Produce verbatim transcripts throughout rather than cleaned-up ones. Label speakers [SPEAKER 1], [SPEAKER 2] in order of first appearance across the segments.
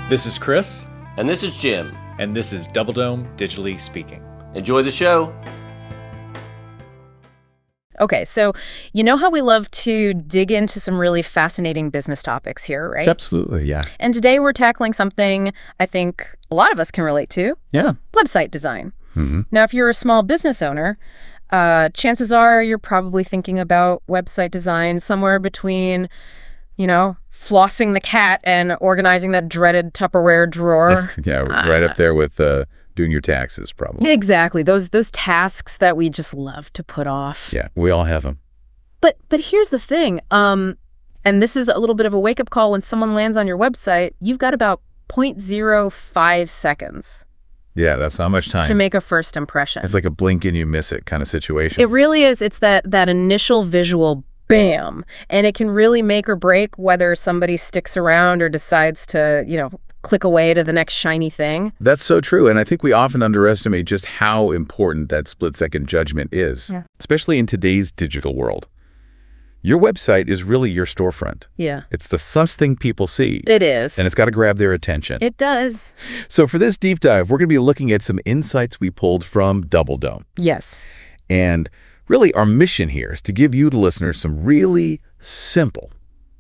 [SPEAKER 1] This is Chris.
[SPEAKER 2] And this is Jim.
[SPEAKER 1] And this is Double Dome Digitally Speaking.
[SPEAKER 2] Enjoy the show.
[SPEAKER 3] Okay, so you know how we love to dig into some really fascinating business topics here, right?
[SPEAKER 4] Absolutely, yeah.
[SPEAKER 3] And today we're tackling something I think a lot of us can relate to.
[SPEAKER 4] Yeah.
[SPEAKER 3] Website design.
[SPEAKER 4] Mm-hmm.
[SPEAKER 3] Now, if you're a small business owner, uh, chances are you're probably thinking about website design somewhere between, you know, flossing the cat and organizing that dreaded Tupperware drawer.
[SPEAKER 4] yeah, right up there with uh, doing your taxes, probably.
[SPEAKER 3] Exactly. Those those tasks that we just love to put off.
[SPEAKER 4] Yeah, we all have them.
[SPEAKER 3] But but here's the thing. Um, and this is a little bit of a wake-up call. When someone lands on your website, you've got about zero point zero five seconds.
[SPEAKER 4] Yeah, that's not much time.
[SPEAKER 3] To make a first impression.
[SPEAKER 4] It's like a blink and you miss it kind of situation.
[SPEAKER 3] It really is. It's that that initial visual bam. And it can really make or break whether somebody sticks around or decides to, you know, click away to the next shiny thing.
[SPEAKER 4] That's so true. And I think we often underestimate just how important that split-second judgment is,
[SPEAKER 3] yeah.
[SPEAKER 4] especially in today's digital world. Your website is really your storefront.
[SPEAKER 3] Yeah.
[SPEAKER 4] It's the first thing people see.
[SPEAKER 3] It is.
[SPEAKER 4] And it's got to grab their attention.
[SPEAKER 3] It does.
[SPEAKER 4] So for this deep dive, we're going to be looking at some insights we pulled from Double Dome.
[SPEAKER 3] Yes.
[SPEAKER 4] And really our mission here is to give you, the listeners, some really simple,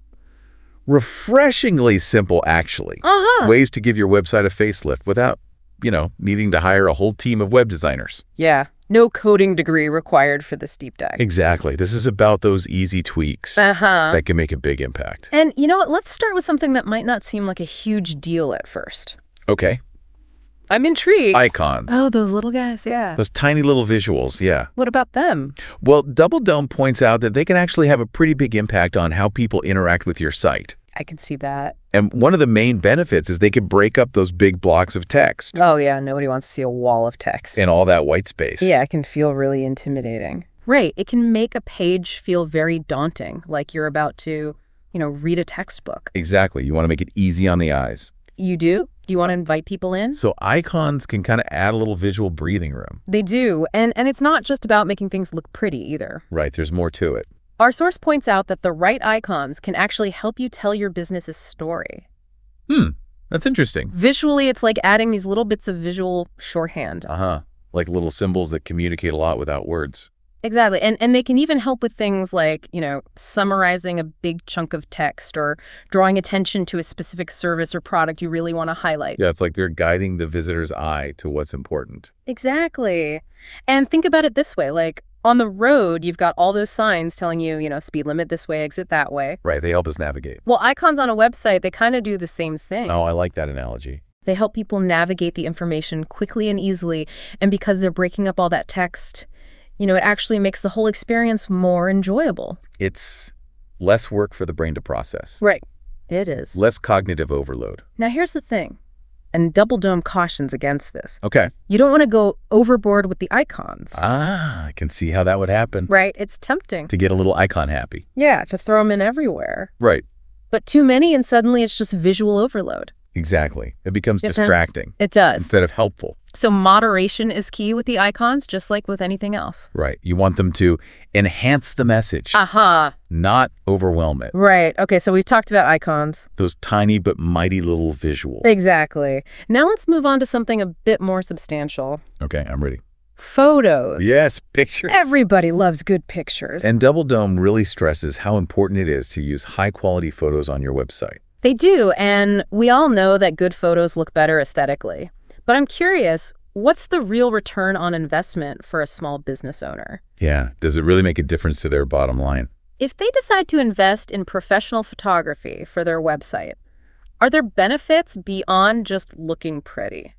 [SPEAKER 4] refreshingly simple, actually,
[SPEAKER 3] uh-huh.
[SPEAKER 4] ways to give your website a facelift without, you know, needing to hire a whole team of web designers.
[SPEAKER 3] Yeah. No coding degree required for this deep dive.
[SPEAKER 4] Exactly. This is about those easy tweaks
[SPEAKER 3] uh-huh.
[SPEAKER 4] that can make a big impact.
[SPEAKER 3] And you know what? Let's start with something that might not seem like a huge deal at first.
[SPEAKER 4] Okay.
[SPEAKER 3] I'm intrigued.
[SPEAKER 4] Icons.
[SPEAKER 3] Oh, those little guys, yeah.
[SPEAKER 4] Those tiny little visuals, yeah.
[SPEAKER 3] What about them?
[SPEAKER 4] Well, Double Dome points out that they can actually have a pretty big impact on how people interact with your site.
[SPEAKER 3] I can see that.
[SPEAKER 4] And one of the main benefits is they can break up those big blocks of text.
[SPEAKER 3] Oh, yeah. Nobody wants to see a wall of text.
[SPEAKER 4] And all that white space.
[SPEAKER 3] Yeah, it can feel really intimidating. Right. It can make a page feel very daunting, like you're about to, you know, read a textbook.
[SPEAKER 4] Exactly. You want to make it easy on the eyes.
[SPEAKER 3] You do? Do you want to invite people in?
[SPEAKER 4] So icons can kind of add a little visual breathing room.
[SPEAKER 3] They do. And, and it's not just about making things look pretty either.
[SPEAKER 4] Right. There's more to it.
[SPEAKER 3] Our source points out that the right icons can actually help you tell your business's story.
[SPEAKER 4] Hmm. That's interesting.
[SPEAKER 3] Visually, it's like adding these little bits of visual shorthand.
[SPEAKER 4] Uh-huh. Like little symbols that communicate a lot without words.
[SPEAKER 3] Exactly. And and they can even help with things like, you know, summarizing a big chunk of text or drawing attention to a specific service or product you really want to highlight.
[SPEAKER 4] Yeah, it's like they're guiding the visitor's eye to what's important.
[SPEAKER 3] Exactly. And think about it this way, like on the road, you've got all those signs telling you, you know, speed limit this way, exit that way.
[SPEAKER 4] Right. They help us navigate.
[SPEAKER 3] Well, icons on a website, they kind of do the same thing.
[SPEAKER 4] Oh, I like that analogy.
[SPEAKER 3] They help people navigate the information quickly and easily. And because they're breaking up all that text, you know, it actually makes the whole experience more enjoyable.
[SPEAKER 4] It's less work for the brain to process.
[SPEAKER 3] Right. It is.
[SPEAKER 4] Less cognitive overload.
[SPEAKER 3] Now, here's the thing. And Double Dome cautions against this.
[SPEAKER 4] Okay.
[SPEAKER 3] You don't want to go overboard with the icons.
[SPEAKER 4] Ah, I can see how that would happen.
[SPEAKER 3] Right? It's tempting.
[SPEAKER 4] To get a little icon happy.
[SPEAKER 3] Yeah, to throw them in everywhere.
[SPEAKER 4] Right.
[SPEAKER 3] But too many and suddenly it's just visual overload.
[SPEAKER 4] Exactly. It becomes
[SPEAKER 3] Yes,
[SPEAKER 4] distracting.
[SPEAKER 3] It does.
[SPEAKER 4] Instead of helpful.
[SPEAKER 3] So moderation is key with the icons, just like with anything else.
[SPEAKER 4] Right. You want them to enhance the message,
[SPEAKER 3] Uh-huh.
[SPEAKER 4] not overwhelm it.
[SPEAKER 3] Right. Okay, so we've talked about icons.
[SPEAKER 4] Those tiny but mighty little visuals.
[SPEAKER 3] Exactly. Now let's move on to something a bit more substantial.
[SPEAKER 4] Okay, I'm ready.
[SPEAKER 3] Photos.
[SPEAKER 4] Yes, pictures.
[SPEAKER 3] Everybody loves good pictures.
[SPEAKER 4] And Double Dome really stresses how important it is to use high-quality photos on your website.
[SPEAKER 3] They do, and we all know that good photos look better aesthetically. But I'm curious, what's the real return on investment for a small business owner?
[SPEAKER 4] Yeah. Does it really make a difference to their bottom line?
[SPEAKER 3] If they decide to invest in professional photography for their website, are there benefits beyond just looking pretty?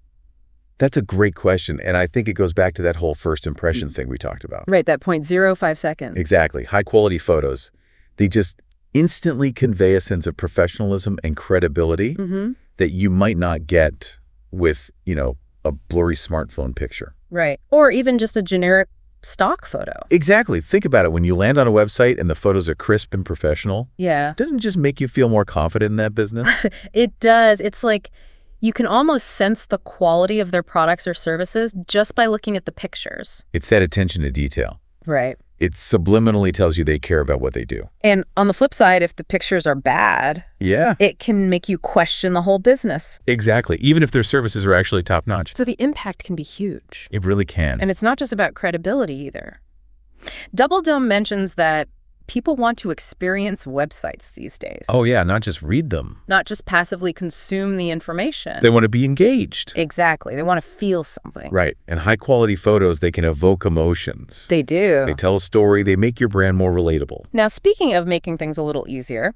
[SPEAKER 4] That's a great question, and I think it goes back to that whole first impression thing we talked about.
[SPEAKER 3] Right, that zero point zero five seconds.
[SPEAKER 4] Exactly. High-quality photos. They just instantly convey a sense of professionalism and credibility
[SPEAKER 3] Mm-hmm.
[SPEAKER 4] that you might not get with, you know, a blurry smartphone picture.
[SPEAKER 3] Right, or even just a generic stock photo.
[SPEAKER 4] Exactly. Think about it. When you land on a website and the photos are crisp and professional,
[SPEAKER 3] Yeah.
[SPEAKER 4] doesn't it just make you feel more confident in that business?
[SPEAKER 3] It does. It's like you can almost sense the quality of their products or services just by looking at the pictures.
[SPEAKER 4] It's that attention to detail.
[SPEAKER 3] Right.
[SPEAKER 4] It subliminally tells you they care about what they do.
[SPEAKER 3] And on the flip side, if the pictures are bad,
[SPEAKER 4] Yeah,
[SPEAKER 3] it can make you question the whole business.
[SPEAKER 4] exactly. Even if their services are actually top-notch.
[SPEAKER 3] So the impact can be huge.
[SPEAKER 4] It really can.
[SPEAKER 3] And it's not just about credibility either. Double Dome mentions that people want to experience websites these days,
[SPEAKER 4] Oh, yeah, not just read them.
[SPEAKER 3] not just passively consume the information.
[SPEAKER 4] They want to be engaged.
[SPEAKER 3] Exactly. They want to feel something.
[SPEAKER 4] Right. And high-quality photos, they can evoke emotions.
[SPEAKER 3] They do.
[SPEAKER 4] They tell a story. They make your brand more relatable.
[SPEAKER 3] Now, speaking of making things a little easier,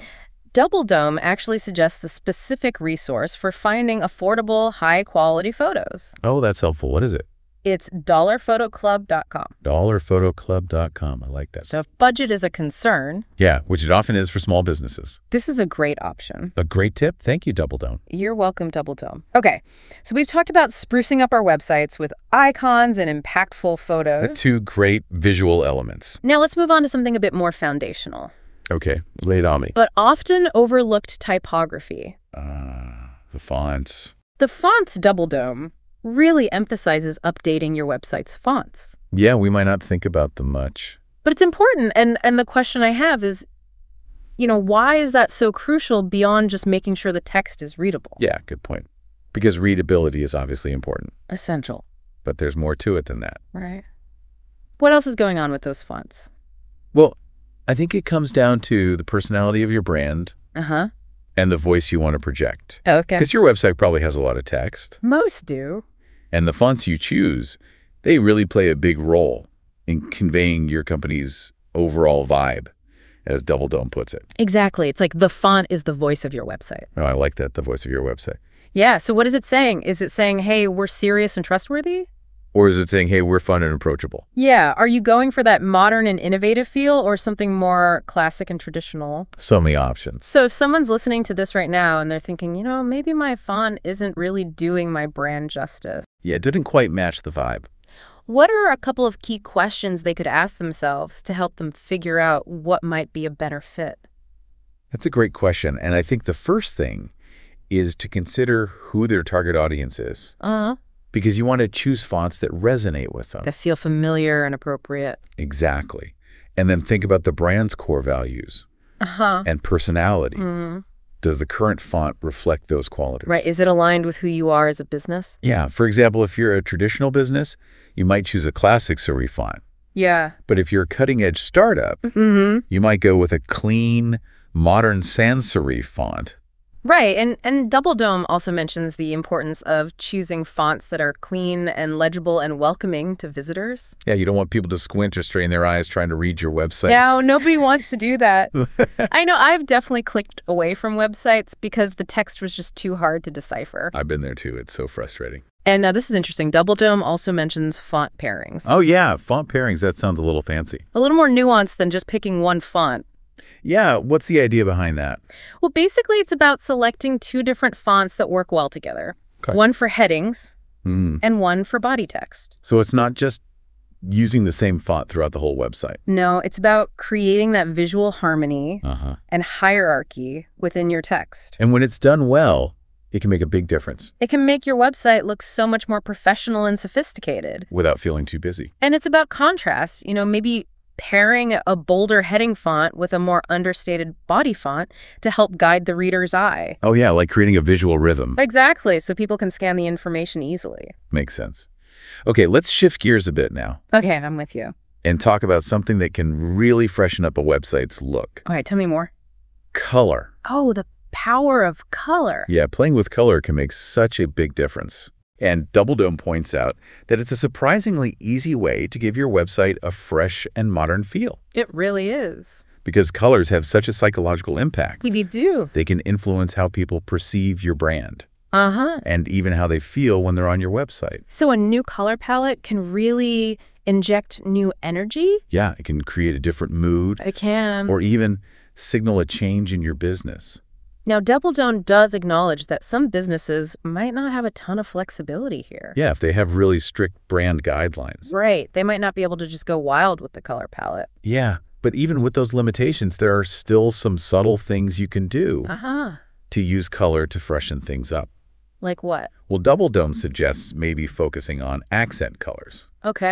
[SPEAKER 3] Double Dome actually suggests a specific resource for finding affordable, high-quality photos.
[SPEAKER 4] Oh, that's helpful. What is it?
[SPEAKER 3] It's dollar photo club dot com.
[SPEAKER 4] dollar photo club dot com. I like that.
[SPEAKER 3] So if budget is a concern,
[SPEAKER 4] Yeah, which it often is for small businesses.
[SPEAKER 3] this is a great option.
[SPEAKER 4] A great tip. Thank you, Double Dome.
[SPEAKER 3] You're welcome, Double Dome. Okay, so we've talked about sprucing up our websites with icons and impactful photos.
[SPEAKER 4] That's two great visual elements.
[SPEAKER 3] Now let's move on to something a bit more foundational,
[SPEAKER 4] Okay, lay it on me.
[SPEAKER 3] but often overlooked typography.
[SPEAKER 4] Uh, the fonts.
[SPEAKER 3] The fonts Double Dome really emphasizes updating your website's fonts.
[SPEAKER 4] Yeah, we might not think about them much.
[SPEAKER 3] But it's important, and, and the question I have is, you know, why is that so crucial beyond just making sure the text is readable?
[SPEAKER 4] Yeah, good point. Because readability is obviously important,
[SPEAKER 3] Essential,
[SPEAKER 4] but there's more to it than that.
[SPEAKER 3] right? What else is going on with those fonts?
[SPEAKER 4] Well, I think it comes down to the personality of your brand
[SPEAKER 3] Uh-huh.
[SPEAKER 4] and the voice you want to project.
[SPEAKER 3] Okay.
[SPEAKER 4] Because your website probably has a lot of text.
[SPEAKER 3] Most do.
[SPEAKER 4] And the fonts you choose, they really play a big role in conveying your company's overall vibe, as Double Dome puts it.
[SPEAKER 3] Exactly. It's like the font is the voice of your website.
[SPEAKER 4] Oh, I like that, the voice of your website.
[SPEAKER 3] Yeah. So what is it saying? Is it saying, hey, we're serious and trustworthy?
[SPEAKER 4] Or is it saying, hey, we're fun and approachable?
[SPEAKER 3] Yeah. Are you going for that modern and innovative feel or something more classic and traditional?
[SPEAKER 4] So many options.
[SPEAKER 3] So if someone's listening to this right now and they're thinking, you know, maybe my font isn't really doing my brand justice,
[SPEAKER 4] Yeah, it didn't quite match the vibe.
[SPEAKER 3] what are a couple of key questions they could ask themselves to help them figure out what might be a better fit?
[SPEAKER 4] That's a great question. And I think the first thing is to consider who their target audience is.
[SPEAKER 3] Uh-huh.
[SPEAKER 4] Because you want to choose fonts that resonate with them.
[SPEAKER 3] That feel familiar and appropriate.
[SPEAKER 4] Exactly. And then think about the brand's core values
[SPEAKER 3] Uh-huh.
[SPEAKER 4] and personality.
[SPEAKER 3] Mhm.
[SPEAKER 4] Does the current font reflect those qualities?
[SPEAKER 3] Right. Is it aligned with who you are as a business?
[SPEAKER 4] Yeah. For example, if you're a traditional business, you might choose a classic serif font.
[SPEAKER 3] Yeah.
[SPEAKER 4] But if you're a cutting-edge startup,
[SPEAKER 3] Mm-hmm.
[SPEAKER 4] you might go with a clean, modern sans serif font.
[SPEAKER 3] Right. And and Double Dome also mentions the importance of choosing fonts that are clean and legible and welcoming to visitors.
[SPEAKER 4] Yeah, you don't want people to squint or strain their eyes trying to read your website.
[SPEAKER 3] No, nobody wants to do that. I know I've definitely clicked away from websites because the text was just too hard to decipher.
[SPEAKER 4] I've been there too. It's so frustrating.
[SPEAKER 3] And now this is interesting. Double Dome also mentions font pairings.
[SPEAKER 4] Oh, yeah. Font pairings. That sounds a little fancy.
[SPEAKER 3] A little more nuanced than just picking one font.
[SPEAKER 4] Yeah. What's the idea behind that?
[SPEAKER 3] Well, basically, it's about selecting two different fonts that work well together.
[SPEAKER 4] Okay.
[SPEAKER 3] One for headings
[SPEAKER 4] Mm.
[SPEAKER 3] and one for body text.
[SPEAKER 4] So it's not just using the same font throughout the whole website.
[SPEAKER 3] No, it's about creating that visual harmony
[SPEAKER 4] Uh-huh.
[SPEAKER 3] and hierarchy within your text.
[SPEAKER 4] And when it's done well, it can make a big difference
[SPEAKER 3] It can make your website look so much more professional and sophisticated.
[SPEAKER 4] without feeling too busy.
[SPEAKER 3] And it's about contrast. You know, maybe pairing a bolder heading font with a more understated body font to help guide the reader's eye.
[SPEAKER 4] Oh, yeah. Like creating a visual rhythm.
[SPEAKER 3] Exactly, so people can scan the information easily.
[SPEAKER 4] Makes sense. Okay, let's shift gears a bit now
[SPEAKER 3] Okay, I'm with you.
[SPEAKER 4] and talk about something that can really freshen up a website's look.
[SPEAKER 3] All right, tell me more.
[SPEAKER 4] Color.
[SPEAKER 3] Oh, the power of color.
[SPEAKER 4] Yeah, playing with color can make such a big difference. And Double Dome points out that it's a surprisingly easy way to give your website a fresh and modern feel.
[SPEAKER 3] It really is.
[SPEAKER 4] Because colors have such a psychological impact.
[SPEAKER 3] We do.
[SPEAKER 4] They can influence how people perceive your brand
[SPEAKER 3] Uh-huh.
[SPEAKER 4] and even how they feel when they're on your website.
[SPEAKER 3] So a new color palette can really inject new energy?
[SPEAKER 4] Yeah, it can create a different mood
[SPEAKER 3] It can.
[SPEAKER 4] or even signal a change in your business.
[SPEAKER 3] Now, Double Dome does acknowledge that some businesses might not have a ton of flexibility here.
[SPEAKER 4] Yeah, if they have really strict brand guidelines.
[SPEAKER 3] Right. They might not be able to just go wild with the color palette.
[SPEAKER 4] Yeah, but even with those limitations, there are still some subtle things you can do
[SPEAKER 3] Uh-huh.
[SPEAKER 4] to use color to freshen things up.
[SPEAKER 3] Like what?
[SPEAKER 4] Well, Double Dome suggests maybe focusing on accent colors.
[SPEAKER 3] Okay.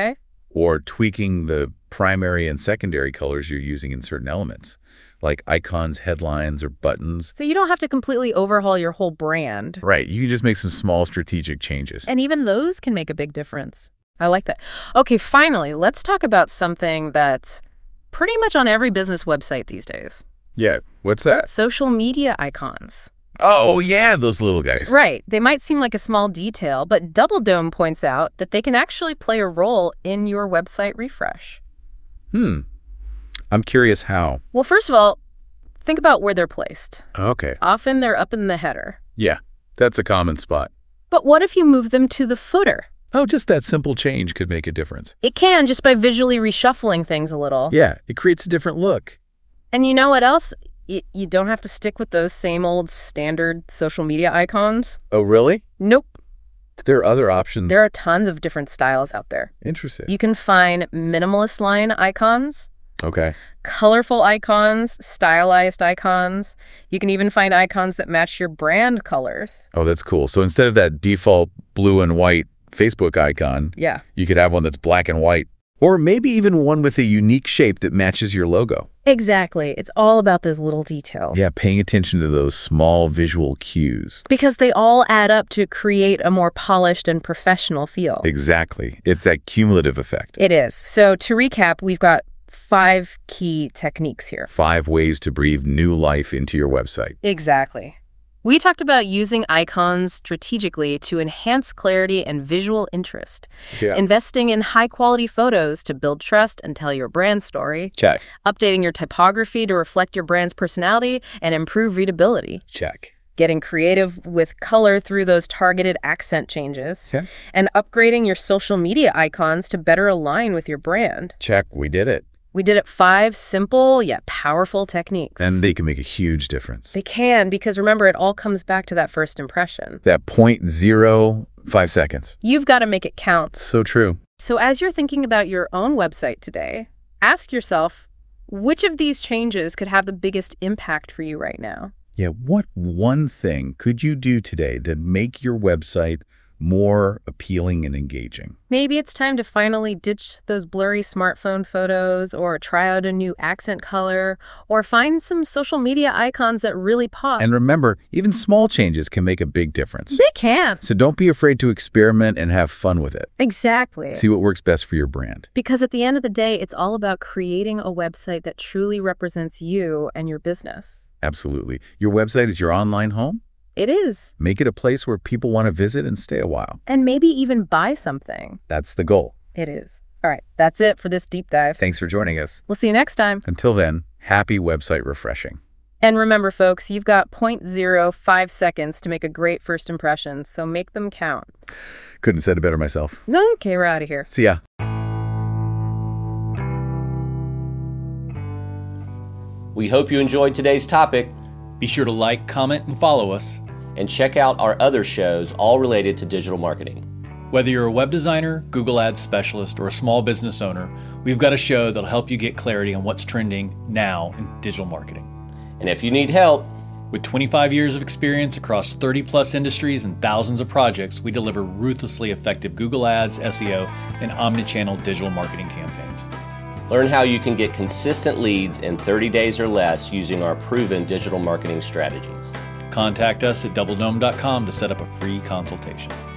[SPEAKER 4] or tweaking the primary and secondary colors you're using in certain elements, like icons, headlines, or buttons.
[SPEAKER 3] So you don't have to completely overhaul your whole brand.
[SPEAKER 4] Right. You can just make some small strategic changes.
[SPEAKER 3] And even those can make a big difference. I like that. Okay, finally, let's talk about something that's pretty much on every business website these days.
[SPEAKER 4] Yeah. What's that?
[SPEAKER 3] Social media icons.
[SPEAKER 4] Oh, yeah, those little guys.
[SPEAKER 3] Right. They might seem like a small detail, but Double Dome points out that they can actually play a role in your website refresh.
[SPEAKER 4] Hmm. I'm curious how.
[SPEAKER 3] Well, first of all, think about where they're placed.
[SPEAKER 4] Okay.
[SPEAKER 3] Often they're up in the header.
[SPEAKER 4] Yeah, that's a common spot.
[SPEAKER 3] But what if you move them to the footer?
[SPEAKER 4] Oh, just that simple change could make a difference.
[SPEAKER 3] It can, just by visually reshuffling things a little.
[SPEAKER 4] Yeah, it creates a different look.
[SPEAKER 3] And you know what else? Y- you don't have to stick with those same old standard social media icons.
[SPEAKER 4] Oh, really?
[SPEAKER 3] Nope.
[SPEAKER 4] There are other options.
[SPEAKER 3] There are tons of different styles out there.
[SPEAKER 4] Interesting.
[SPEAKER 3] You can find minimalist line icons,
[SPEAKER 4] Okay.
[SPEAKER 3] colorful icons, stylized icons. You can even find icons that match your brand colors.
[SPEAKER 4] Oh, that's cool. So instead of that default blue and white Facebook icon,
[SPEAKER 3] Yeah.
[SPEAKER 4] you could have one that's black and white. Or maybe even one with a unique shape that matches your logo.
[SPEAKER 3] Exactly. It's all about those little details.
[SPEAKER 4] Yeah, paying attention to those small visual cues.
[SPEAKER 3] Because they all add up to create a more polished and professional feel.
[SPEAKER 4] Exactly. It's that cumulative effect.
[SPEAKER 3] It is. So to recap, we've got five key techniques here.
[SPEAKER 4] Five ways to breathe new life into your website.
[SPEAKER 3] Exactly. We talked about using icons strategically to enhance clarity and visual interest,
[SPEAKER 4] Yeah.
[SPEAKER 3] investing in high-quality photos to build trust and tell your brand story,
[SPEAKER 4] Check.
[SPEAKER 3] updating your typography to reflect your brand's personality and improve readability,
[SPEAKER 4] Check.
[SPEAKER 3] getting creative with color through those targeted accent changes,
[SPEAKER 4] Okay.
[SPEAKER 3] and upgrading your social media icons to better align with your brand.
[SPEAKER 4] Check. We did it.
[SPEAKER 3] We did it five simple yet powerful techniques.
[SPEAKER 4] And they can make a huge difference.
[SPEAKER 3] They can, because remember, it all comes back to that first impression.
[SPEAKER 4] That point zero five seconds.
[SPEAKER 3] You've got to make it count.
[SPEAKER 4] So true.
[SPEAKER 3] So as you're thinking about your own website today, ask yourself, which of these changes could have the biggest impact for you right now?
[SPEAKER 4] Yeah, what one thing could you do today to make your website more appealing and engaging?
[SPEAKER 3] Maybe it's time to finally ditch those blurry smartphone photos, or try out a new accent color, or find some social media icons that really pop.
[SPEAKER 4] And remember, even small changes can make a big difference.
[SPEAKER 3] They can.
[SPEAKER 4] So don't be afraid to experiment and have fun with it.
[SPEAKER 3] Exactly.
[SPEAKER 4] See what works best for your brand.
[SPEAKER 3] Because at the end of the day, it's all about creating a website that truly represents you and your business.
[SPEAKER 4] Absolutely. Your website is your online home.
[SPEAKER 3] It is.
[SPEAKER 4] Make it a place where people want to visit and stay a while.
[SPEAKER 3] And maybe even buy something.
[SPEAKER 4] That's the goal.
[SPEAKER 3] It is. All right, that's it for this deep dive.
[SPEAKER 4] Thanks for joining us.
[SPEAKER 3] We'll see you next time.
[SPEAKER 4] Until then, happy website refreshing.
[SPEAKER 3] And remember, folks, you've got zero point zero five seconds to make a great first impression, so make them count.
[SPEAKER 4] Couldn't have said it better myself.
[SPEAKER 3] Okay, we're out of here.
[SPEAKER 4] See ya.
[SPEAKER 2] We hope you enjoyed today's topic,
[SPEAKER 1] Be sure to like, comment, and follow us.
[SPEAKER 2] and check out our other shows all related to digital marketing.
[SPEAKER 1] Whether you're a web designer, Google Ads specialist, or a small business owner, we've got a show that'll help you get clarity on what's trending now in digital marketing.
[SPEAKER 2] And if you need help,
[SPEAKER 1] With twenty-five years of experience across thirty plus industries and thousands of projects, we deliver ruthlessly effective Google Ads, S E O, and omnichannel digital marketing campaigns.
[SPEAKER 2] learn how you can get consistent leads in thirty days or less using our proven digital marketing strategies.
[SPEAKER 1] Contact us at double dome dot com to set up a free consultation.